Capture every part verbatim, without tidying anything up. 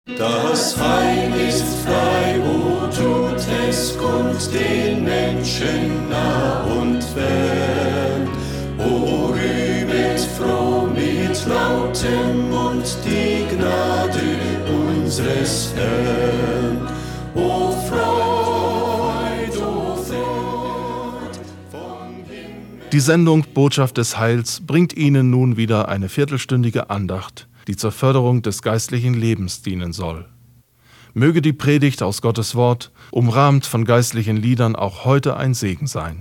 Das Heil ist frei, o tut es kund den Menschen nah und fern. O rühmet froh mit lautem Mund die Gnade unseres Herrn. O Freud, o Freud vom Himmel. Die Sendung Botschaft des Heils bringt Ihnen nun wieder eine viertelstündige Andacht, die zur Förderung des geistlichen Lebens dienen soll. Möge die Predigt aus Gottes Wort, umrahmt von geistlichen Liedern, auch heute ein Segen sein.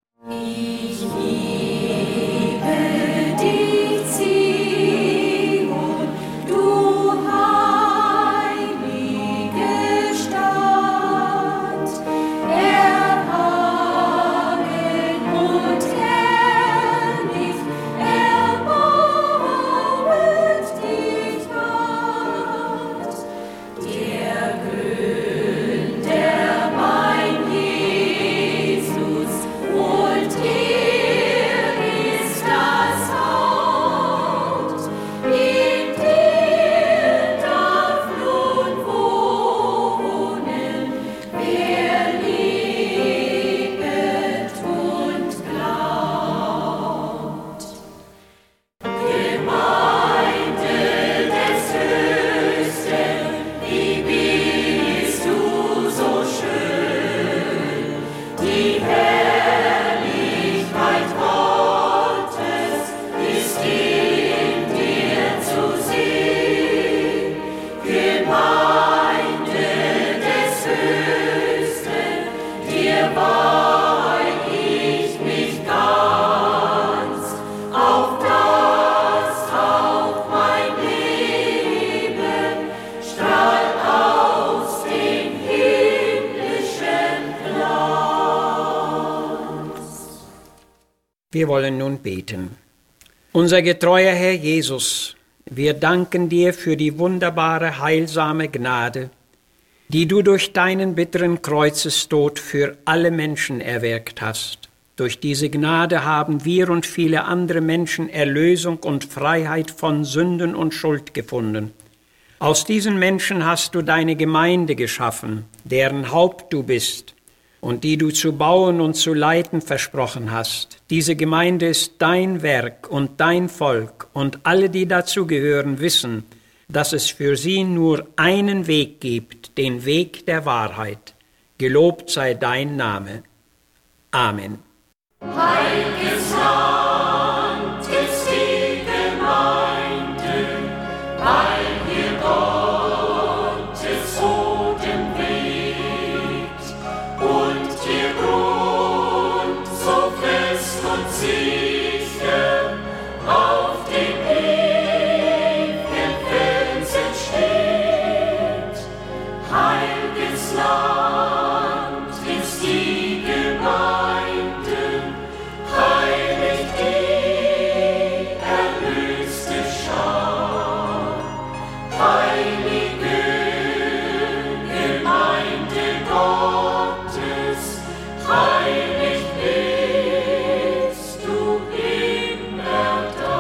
Wir wollen nun beten. Unser getreuer Herr Jesus, wir danken dir für die wunderbare, heilsame Gnade, die du durch deinen bitteren Kreuzestod für alle Menschen erwirkt hast. Durch diese Gnade haben wir und viele andere Menschen Erlösung und Freiheit von Sünden und Schuld gefunden. Aus diesen Menschen hast du deine Gemeinde geschaffen, deren Haupt du bist und die du zu bauen und zu leiten versprochen hast. Diese Gemeinde ist dein Werk und dein Volk, und alle, die dazugehören, wissen, dass es für sie nur einen Weg gibt, den Weg der Wahrheit. Gelobt sei dein Name. Amen. Heiliges Land ist die Gemeinde, weil hier Gottes Boden weht und ihr Grund so fest und sicher auf dem ewigen Felsen steht. Heiliges Land ist die Gemeinde, heilig die erlöste Schar. Heilige Gemeinde Gottes, heilig bist du immer da.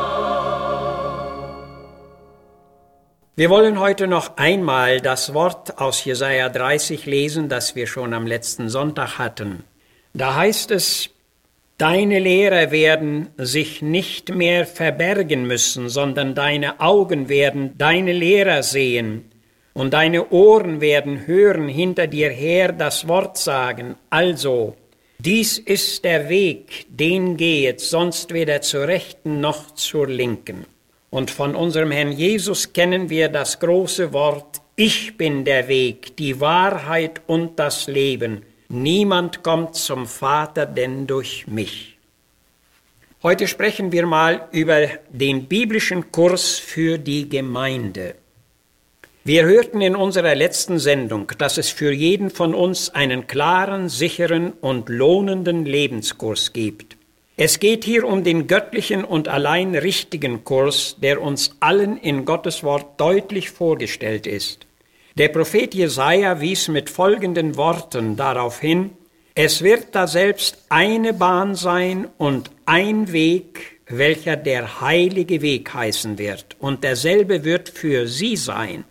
Wir wollen heute noch einmal das Wort aus Jesaja dreißig lesen, das wir schon am letzten Sonntag hatten. Da heißt es: Deine Lehrer werden sich nicht mehr verbergen müssen, sondern deine Augen werden deine Lehrer sehen und deine Ohren werden hören hinter dir her das Wort sagen. Also, dies ist der Weg, den gehet, sonst weder zur Rechten noch zur Linken. Und von unserem Herrn Jesus kennen wir das große Wort: Ich bin der Weg, die Wahrheit und das Leben. Niemand kommt zum Vater denn durch mich. Heute sprechen wir mal über den biblischen Kurs für die Gemeinde. Wir hörten in unserer letzten Sendung, dass es für jeden von uns einen klaren, sicheren und lohnenden Lebenskurs gibt. Es geht hier um den göttlichen und allein richtigen Kurs, der uns allen in Gottes Wort deutlich vorgestellt ist. Der Prophet Jesaja wies mit folgenden Worten darauf hin: Es wird daselbst eine Bahn sein und ein Weg, welcher der heilige Weg heißen wird, und derselbe wird für sie sein.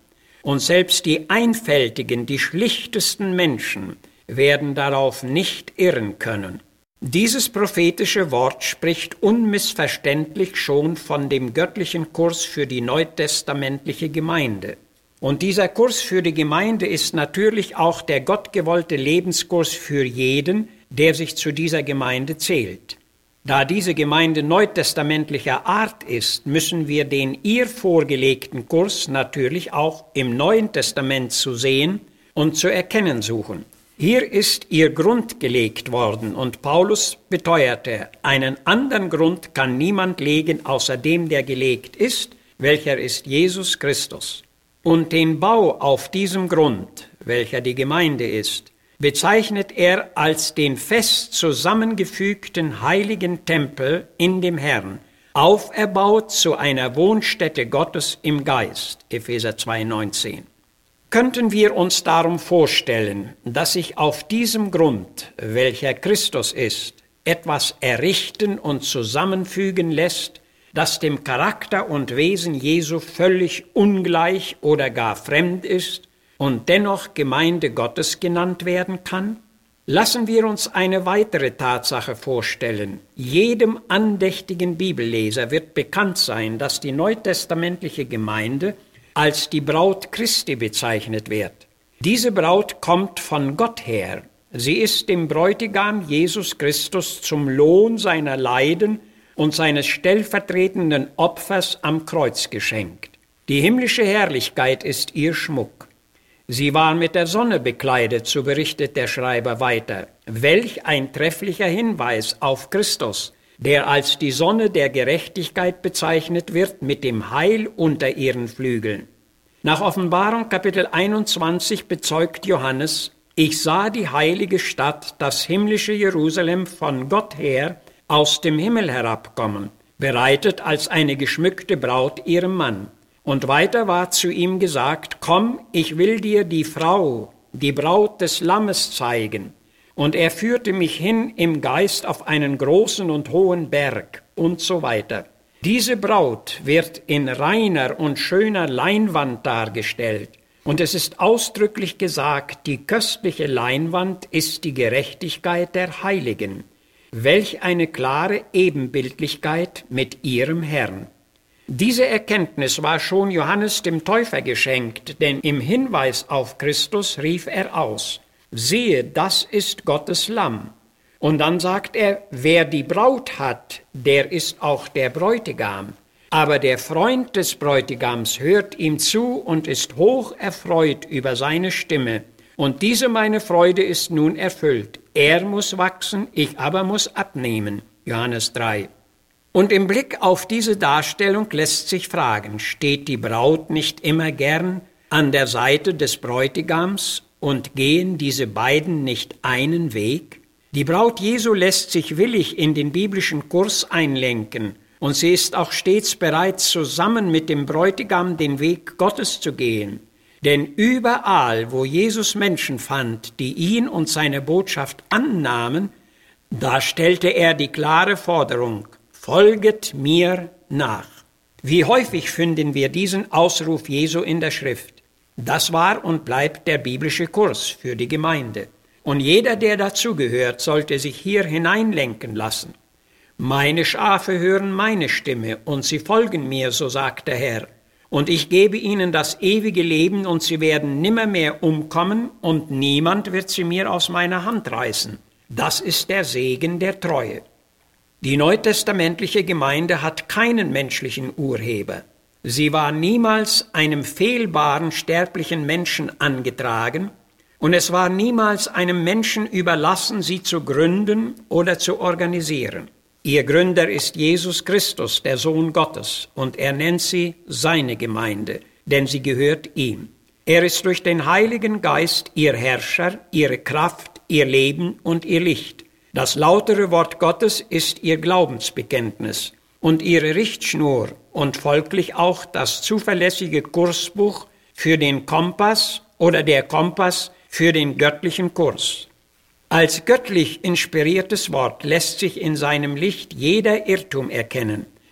und selbst die einfältigen, die schlichtesten Menschen werden darauf nicht irren können. Dieses prophetische Wort spricht unmissverständlich schon von dem göttlichen Kurs für die neutestamentliche Gemeinde. Und dieser Kurs für die Gemeinde ist natürlich auch der gottgewollte Lebenskurs für jeden, der sich zu dieser Gemeinde zählt. Da diese Gemeinde neutestamentlicher Art ist, müssen wir den ihr vorgelegten Kurs natürlich auch im Neuen Testament zu sehen und zu erkennen suchen. Hier ist ihr Grund gelegt worden und Paulus beteuerte, einen anderen Grund kann niemand legen, außer dem, der gelegt ist, welcher ist Jesus Christus. Und den Bau auf diesem Grund, welcher die Gemeinde ist, bezeichnet er als den fest zusammengefügten heiligen Tempel in dem Herrn, auferbaut zu einer Wohnstätte Gottes im Geist, Epheser zwei neunzehn. Könnten wir uns darum vorstellen, dass sich auf diesem Grund, welcher Christus ist, etwas errichten und zusammenfügen lässt, das dem Charakter und Wesen Jesu völlig ungleich oder gar fremd ist und dennoch Gemeinde Gottes genannt werden kann? Lassen wir uns eine weitere Tatsache vorstellen. Jedem andächtigen Bibelleser wird bekannt sein, dass die neutestamentliche Gemeinde als die Braut Christi bezeichnet wird. Diese Braut kommt von Gott her. Sie ist dem Bräutigam Jesus Christus zum Lohn seiner Leiden und seines stellvertretenden Opfers am Kreuz geschenkt. Die himmlische Herrlichkeit ist ihr Schmuck. Sie war mit der Sonne bekleidet, so berichtet der Schreiber weiter. Welch ein trefflicher Hinweis auf Christus, der als die Sonne der Gerechtigkeit bezeichnet wird, mit dem Heil unter ihren Flügeln. Nach Offenbarung Kapitel einundzwanzig bezeugt Johannes, ich sah die heilige Stadt, das himmlische Jerusalem, von Gott her aus dem Himmel herabkommen, bereitet als eine geschmückte Braut ihrem Mann. Und weiter war zu ihm gesagt, komm, ich will dir die Frau, die Braut des Lammes zeigen. Und er führte mich hin im Geist auf einen großen und hohen Berg und so weiter. Diese Braut wird in reiner und schöner Leinwand dargestellt. Und es ist ausdrücklich gesagt, die köstliche Leinwand ist die Gerechtigkeit der Heiligen. Welch eine klare Ebenbildlichkeit mit ihrem Herrn. Diese Erkenntnis war schon Johannes dem Täufer geschenkt, denn im Hinweis auf Christus rief er aus, siehe, das ist Gottes Lamm. Und dann sagt er, wer die Braut hat, der ist auch der Bräutigam. Aber der Freund des Bräutigams hört ihm zu und ist hoch erfreut über seine Stimme. Und diese meine Freude ist nun erfüllt. Er muss wachsen, ich aber muss abnehmen. Johannes drei. Und im Blick auf diese Darstellung lässt sich fragen, steht die Braut nicht immer gern an der Seite des Bräutigams und gehen diese beiden nicht einen Weg? Die Braut Jesu lässt sich willig in den biblischen Kurs einlenken und sie ist auch stets bereit, zusammen mit dem Bräutigam den Weg Gottes zu gehen. Denn überall, wo Jesus Menschen fand, die ihn und seine Botschaft annahmen, da stellte er die klare Forderung, folget mir nach. Wie häufig finden wir diesen Ausruf Jesu in der Schrift? Das war und bleibt der biblische Kurs für die Gemeinde. Und jeder, der dazugehört, sollte sich hier hineinlenken lassen. Meine Schafe hören meine Stimme und sie folgen mir, so sagt der Herr. Und ich gebe ihnen das ewige Leben und sie werden nimmermehr umkommen und niemand wird sie mir aus meiner Hand reißen. Das ist der Segen der Treue. Die neutestamentliche Gemeinde hat keinen menschlichen Urheber. Sie war niemals einem fehlbaren sterblichen Menschen angetragen und es war niemals einem Menschen überlassen, sie zu gründen oder zu organisieren. Ihr Gründer ist Jesus Christus, der Sohn Gottes, und er nennt sie seine Gemeinde, denn sie gehört ihm. Er ist durch den Heiligen Geist ihr Herrscher, ihre Kraft, ihr Leben und ihr Licht. Das lautere Wort Gottes ist ihr Glaubensbekenntnis und ihre Richtschnur und folglich auch das zuverlässige Kursbuch für den Kompass oder der Kompass für den göttlichen Kurs. Als göttlich inspiriertes Wort lässt sich in seinem Licht jeder Irrtum erkennen.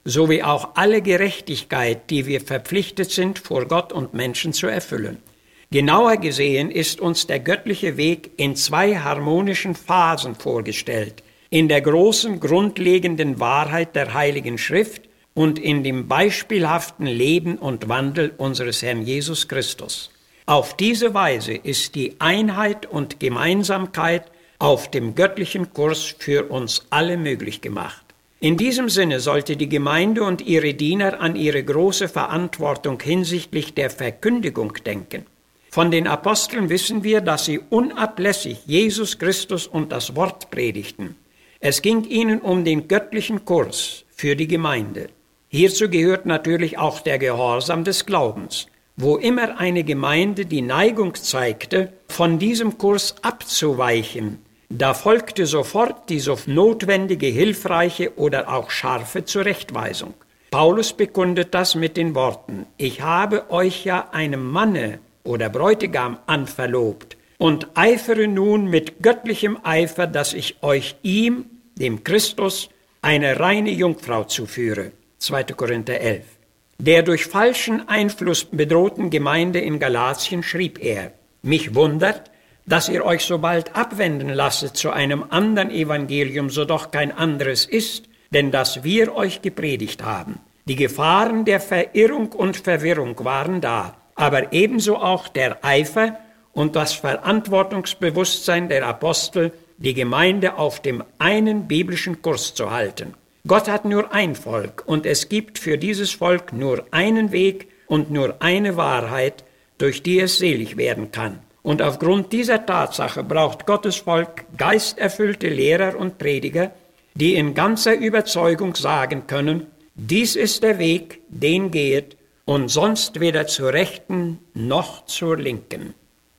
sowie auch alle Gerechtigkeit, die wir verpflichtet sind, vor Gott und Menschen zu erfüllen. Genauer gesehen ist uns der göttliche Weg in zwei harmonischen Phasen vorgestellt, in der großen, grundlegenden Wahrheit der Heiligen Schrift und in dem beispielhaften Leben und Wandel unseres Herrn Jesus Christus. Auf diese Weise ist die Einheit und Gemeinsamkeit auf dem göttlichen Kurs für uns alle möglich gemacht. In diesem Sinne sollte die Gemeinde und ihre Diener an ihre große Verantwortung hinsichtlich der Verkündigung denken. Von den Aposteln wissen wir, dass sie unablässig Jesus Christus und das Wort predigten. Es ging ihnen um den göttlichen Kurs für die Gemeinde. Hierzu gehört natürlich auch der Gehorsam des Glaubens. Wo immer eine Gemeinde die Neigung zeigte, von diesem Kurs abzuweichen, da folgte sofort die so notwendige, hilfreiche oder auch scharfe Zurechtweisung. Paulus bekundet das mit den Worten: Ich habe euch ja einem Manne oder Bräutigam anverlobt und eifere nun mit göttlichem Eifer, dass ich euch ihm, dem Christus, eine reine Jungfrau zuführe. zweiter Korinther elf. Der durch falschen Einfluss bedrohten Gemeinde in Galatien schrieb er: Mich wundert, dass ihr euch so bald abwenden lasset zu einem anderen Evangelium, so doch kein anderes ist, denn das wir euch gepredigt haben. Die Gefahren der Verirrung und Verwirrung waren da, aber ebenso auch der Eifer und das Verantwortungsbewusstsein der Apostel, die Gemeinde auf dem einen biblischen Kurs zu halten. Gott hat nur ein Volk und es gibt für dieses Volk nur einen Weg und nur eine Wahrheit, durch die es selig werden kann. Und aufgrund dieser Tatsache braucht Gottes Volk geisterfüllte Lehrer und Prediger, die in ganzer Überzeugung sagen können: Dies ist der Weg, den gehet, und sonst weder zur Rechten noch zur Linken.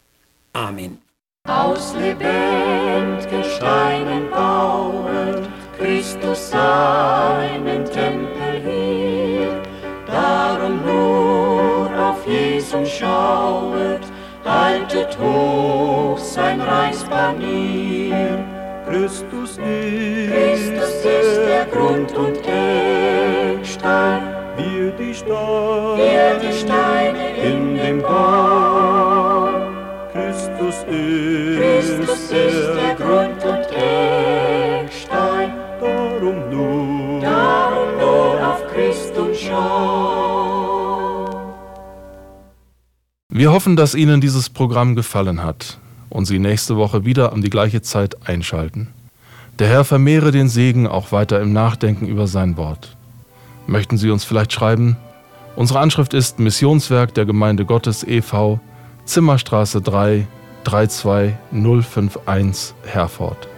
Amen. Aus lebendigen Steinen bauet Christus seinen Tempel hier. Darum nur auf Jesus schauet, haltet hoch sein Reichspanier. Christus ist, Christus ist der Grund und Eckstein, wir die Steine, wir die Steine in dem Bau. Christus ist, Christus ist der Grund und Eckstein, darum nur, darum nur auf Christus schau. Wir hoffen, dass Ihnen dieses Programm gefallen hat und Sie nächste Woche wieder um die gleiche Zeit einschalten. Der Herr vermehre den Segen auch weiter im Nachdenken über sein Wort. Möchten Sie uns vielleicht schreiben? Unsere Anschrift ist Missionswerk der Gemeinde Gottes e V, Zimmerstraße drei, drei zwei null fünf eins, Herford.